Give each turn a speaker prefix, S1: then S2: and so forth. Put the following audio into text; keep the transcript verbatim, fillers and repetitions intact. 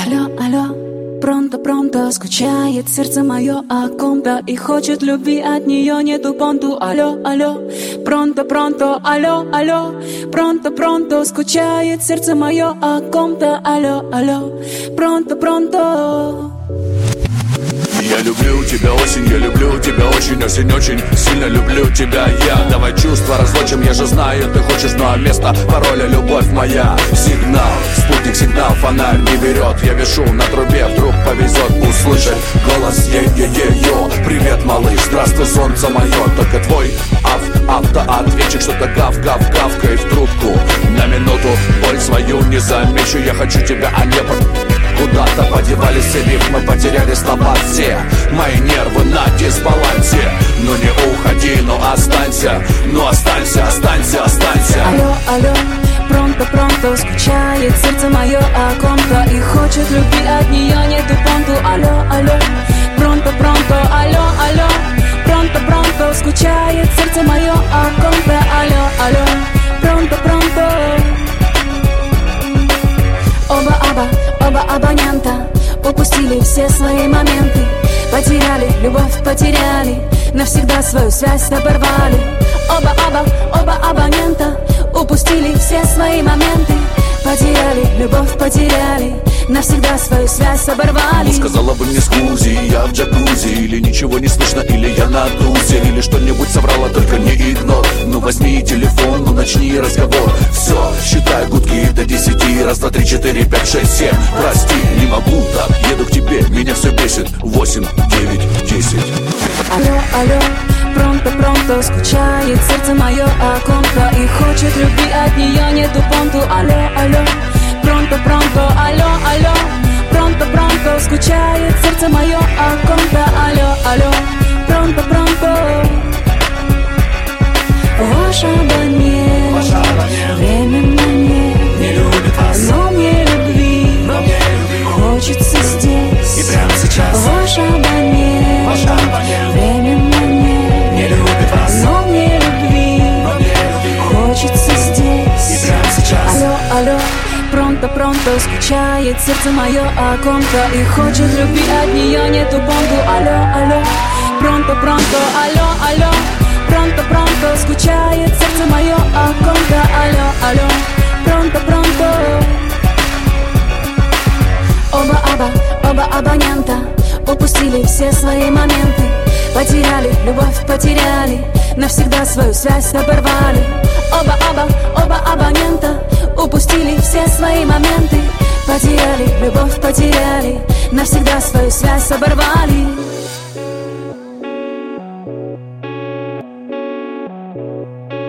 S1: Алло, алло, пронто-пронто, скучает сердце мое о ком-то и хочет любви, от нее нету понту. Алло, алло, пронто-пронто, алло, алло, пронто-пронто, скучает сердце мое о ком-то. Алло, алло, пронто-пронто.
S2: Я люблю тебя, осень, я люблю тебя очень, осень, очень сильно люблю тебя я. Давай чувства разлучим, я же знаю, ты хочешь, ну а место пароля любовь моя. Сигнал, спутник, сигнал, фонарь не берет. Я вешу на трубе, вдруг повезет услышать голос е-е-е-ё. Привет, малыш, здравствуй, солнце мое. Только твой ав, автоответчик что-то гав-гав-гавкает в трубку. На минуту боль свою не замечу, я хочу тебя, а не про... Куда-то подевались все рифмы, потеряли слова все. Мои нервы на дисбалансе. Ну не уходи, но останься. Ну останься, останься, останься.
S1: Алло, алло, пронто-пронто, скучает сердце мое о ком-то и хочет любви, от нее нету понту. Алло, алло, пронто-пронто, алло, алло, пронто-пронто, скучает сердце мое о ком-то. Алло, алло, пронто-пронто. Оба-оба, оба абонента упустили все свои моменты. Потеряли, любовь потеряли, навсегда свою связь оборвали. Оба-оба, оба абонента упустили все свои моменты. Потеряли, любовь потеряли, навсегда свою связь оборвали.
S2: Ну сказала бы мне скузи, я в джакузи. Или ничего не слышно, или я на тузе. Или что-нибудь соврала, только не игнор. Ну возьми телефон, ну начни разговор. Все, считай гудки до десяти. Раз, два, три, четыре, пять, шесть, семь. Прости, не могу так, еду к тебе, меня все бесит. Восемь, девять, десять.
S1: Алло, алло, пронто-пронто, скучает сердце мое о ком-то и хочет любви, от нее нету понту. Алло, алло, пронто-пронто, алло, алло, пронто-пронто, скучает сердце мое о ком-то. Алло, алло, пронто-пронто. Ваш абонент временно не любит вас, но мне любви, но мне любви хочется здесь и прямо сейчас. Ваш абонент, ваш абонент временно не, не любит вас, но мне любви, но мне любви хочется здесь и прямо сейчас. Алло, алло, пронто-пронто, скучает сердце мое о ком-то и хочет любви, от нее нету понту. Алло, алло, пронто-пронто, алло, алло, пронто-пронто, скучает сердце мое о ком-то. Алло, алло, пронто-пронто. Оба-оба, оба абонента упустили все свои моменты. Потеряли, любовь потеряли, навсегда свою связь оборвали. Оба-оба, оба абонента упустили все свои моменты. Потеряли, любовь потеряли, навсегда свою связь оборвали.